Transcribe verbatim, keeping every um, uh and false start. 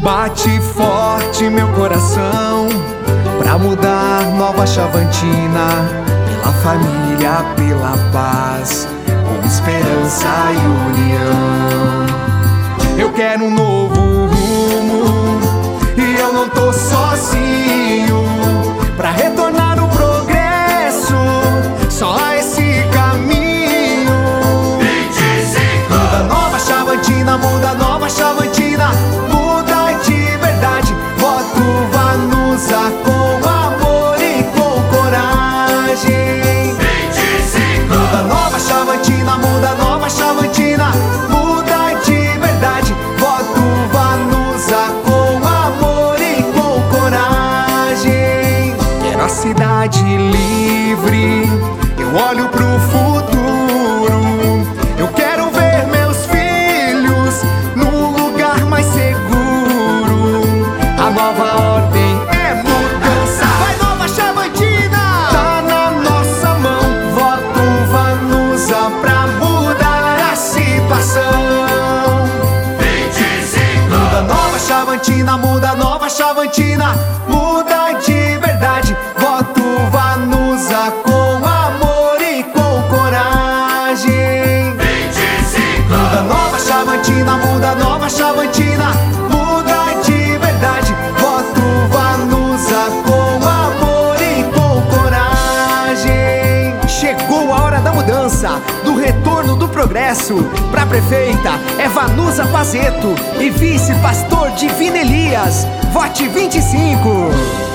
Bate forte meu coração pra mudar Nova Chavantina, pela família, pela paz, com esperança e união. Eu quero um novo rumo e eu não tô sozinho pra retornar no progresso, só há esse caminho. vinte e cinco Muda Nova Chavantina, muda Nova Chavantina, muda de verdade. Voto Vanusa com amor e com coragem. vinte e cinco Muda Nova Chavantina, muda Nova Chavantina, muda de verdade. Voto Vanusa com amor e com coragem. Quero a cidade livre, eu olho pro futuro. Eu quero ver meus filhos num lugar mais seguro. A nova ordem é mudança. Vai Nova Chavantina! Tá na nossa mão. Voto Vanusa pra mudar a situação. vinte e cinco Muda Nova Chavantina, muda Nova Chavantina, muda de verdade. Voto Vanusa com amor e com coragem. vinte e cinco Muda Nova Chavantina, muda Nova Chavantina, muda de verdade. Voto Vanusa com amor e com coragem. Chegou a hora da mudança, do retorno do progresso. Pra prefeita é Vanusa Pazeto e vice-pastor Divino Elias. Vote vinte e cinco.